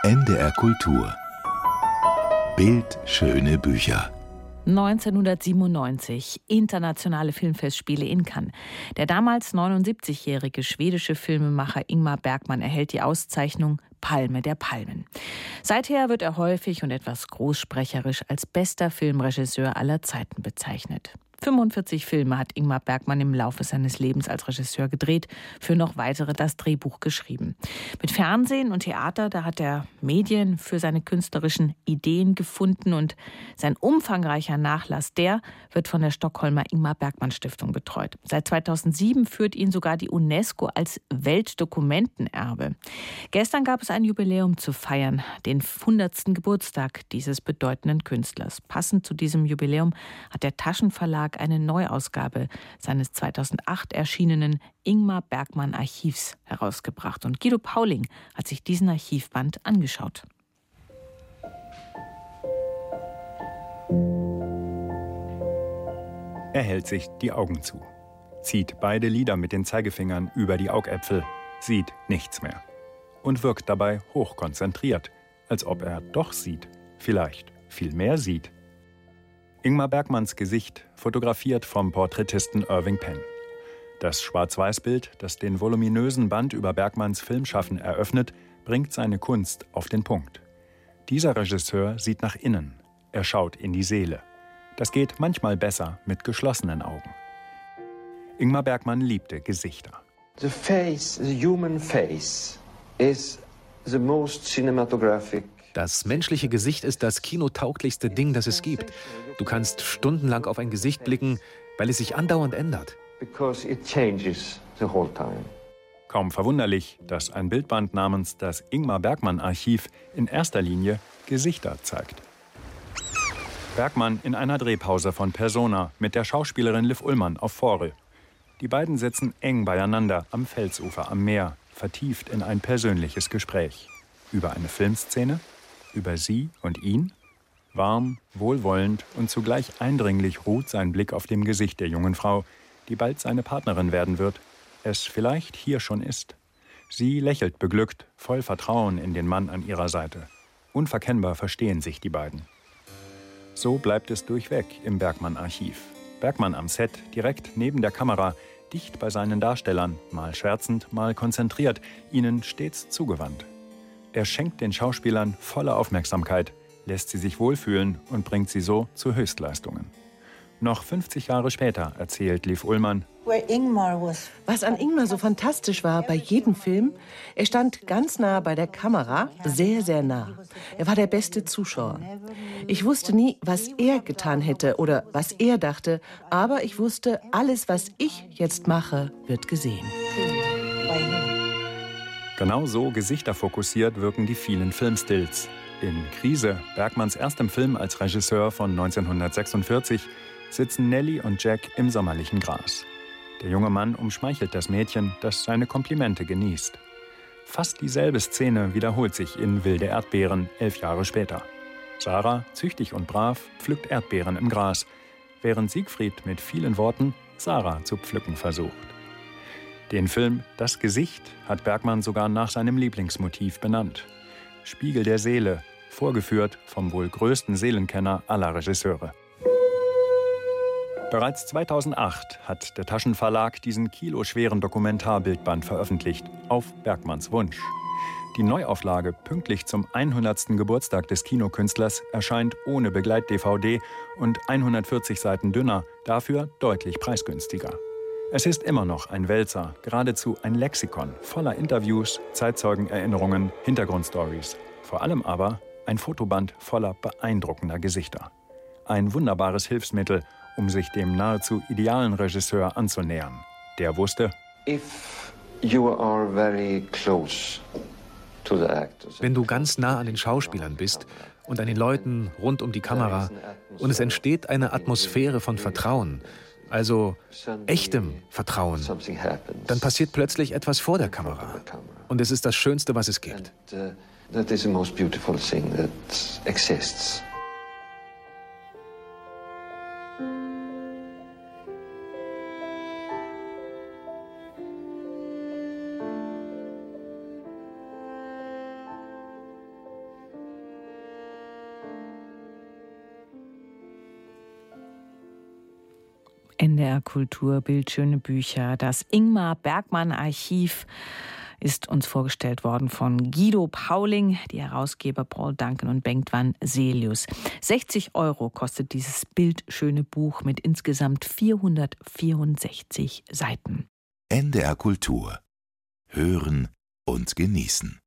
NDR Kultur. Bildschöne Bücher. 1997, internationale Filmfestspiele in Cannes. Der damals 79-jährige schwedische Filmemacher Ingmar Bergman erhält die Auszeichnung Palme der Palmen. Seither wird er häufig und etwas großsprecherisch als bester Filmregisseur aller Zeiten bezeichnet. 45 Filme hat Ingmar Bergman im Laufe seines Lebens als Regisseur gedreht, für noch weitere das Drehbuch geschrieben. Mit Fernsehen und Theater, da hat er Medien für seine künstlerischen Ideen gefunden und sein umfangreicher Nachlass, der wird von der Stockholmer Ingmar Bergman Stiftung betreut. Seit 2007 führt ihn sogar die UNESCO als Weltdokumentenerbe. Gestern gab es ein Jubiläum zu feiern, den 100. Geburtstag dieses bedeutenden Künstlers. Passend zu diesem Jubiläum hat der Taschenverlag eine Neuausgabe seines 2008 erschienenen Ingmar Bergman Archivs herausgebracht. Und Guido Pauling hat sich diesen Archivband angeschaut. Er hält sich die Augen zu, zieht beide Lider mit den Zeigefingern über die Augäpfel, sieht nichts mehr und wirkt dabei hochkonzentriert, als ob er doch sieht, vielleicht viel mehr sieht. Ingmar Bergmans Gesicht, fotografiert vom Porträtisten Irving Penn. Das Schwarz-Weiß-Bild, das den voluminösen Band über Bergmans Filmschaffen eröffnet, bringt seine Kunst auf den Punkt. Dieser Regisseur sieht nach innen, er schaut in die Seele. Das geht manchmal besser mit geschlossenen Augen. Ingmar Bergman liebte Gesichter. The face, the human face, is the most cinematographic. Das menschliche Gesicht ist das kinotauglichste Ding, das es gibt. Du kannst stundenlang auf ein Gesicht blicken, weil es sich andauernd ändert. Because it changes the whole time. Kaum verwunderlich, dass ein Bildband namens das Ingmar Bergman Archiv in erster Linie Gesichter zeigt. Bergman in einer Drehpause von Persona mit der Schauspielerin Liv Ullmann auf Forel. Die beiden sitzen eng beieinander am Felsufer am Meer, vertieft in ein persönliches Gespräch. Über eine Filmszene, über sie und ihn. Warm, wohlwollend und zugleich eindringlich ruht sein Blick auf dem Gesicht der jungen Frau, die bald seine Partnerin werden wird, es vielleicht hier schon ist. Sie lächelt beglückt, voll Vertrauen in den Mann an ihrer Seite. Unverkennbar verstehen sich die beiden. So bleibt es durchweg im Bergman-Archiv. Bergman am Set, direkt neben der Kamera, dicht bei seinen Darstellern, mal scherzend, mal konzentriert, ihnen stets zugewandt. Er schenkt den Schauspielern volle Aufmerksamkeit, lässt sie sich wohlfühlen und bringt sie so zu Höchstleistungen. Noch 50 Jahre später erzählt Liv Ullmann: Was an Ingmar so fantastisch war bei jedem Film, er stand ganz nah bei der Kamera, sehr, sehr nah. Er war der beste Zuschauer. Ich wusste nie, was er getan hätte oder was er dachte, aber ich wusste, alles, was ich jetzt mache, wird gesehen. Genau so gesichterfokussiert wirken die vielen Filmstills. In Krise, Bergmans erstem Film als Regisseur von 1946, sitzen Nelly und Jack im sommerlichen Gras. Der junge Mann umschmeichelt das Mädchen, das seine Komplimente genießt. Fast dieselbe Szene wiederholt sich in Wilde Erdbeeren 11 Jahre später. Sarah, züchtig und brav, pflückt Erdbeeren im Gras, während Siegfried mit vielen Worten Sarah zu pflücken versucht. Den Film Das Gesicht hat Bergman sogar nach seinem Lieblingsmotiv benannt. Spiegel der Seele, vorgeführt vom wohl größten Seelenkenner aller Regisseure. Bereits 2008 hat der Taschenverlag diesen kiloschweren Dokumentarbildband veröffentlicht, auf Bergmans Wunsch. Die Neuauflage, pünktlich zum 100. Geburtstag des Kinokünstlers, erscheint ohne Begleit-DVD und 140 Seiten dünner, dafür deutlich preisgünstiger. Es ist immer noch ein Wälzer, geradezu ein Lexikon voller Interviews, Zeitzeugenerinnerungen, Hintergrundstories. Vor allem aber ein Fotoband voller beeindruckender Gesichter. Ein wunderbares Hilfsmittel, um sich dem nahezu idealen Regisseur anzunähern. Der wusste: Wenn du ganz nah an den Schauspielern bist und an den Leuten rund um die Kamera und es entsteht eine Atmosphäre von Vertrauen, also echtem Vertrauen, dann passiert plötzlich etwas vor der Kamera. Und es ist das Schönste, was es gibt. That is the most beautiful thing that exists. NDR Kultur, bildschöne Bücher. Das Ingmar Bergman Archiv ist uns vorgestellt worden von Guido Pauling, die Herausgeber Paul Duncan und Bengt van Celius. 60 € kostet dieses bildschöne Buch mit insgesamt 464 Seiten. NDR Kultur. Hören und genießen.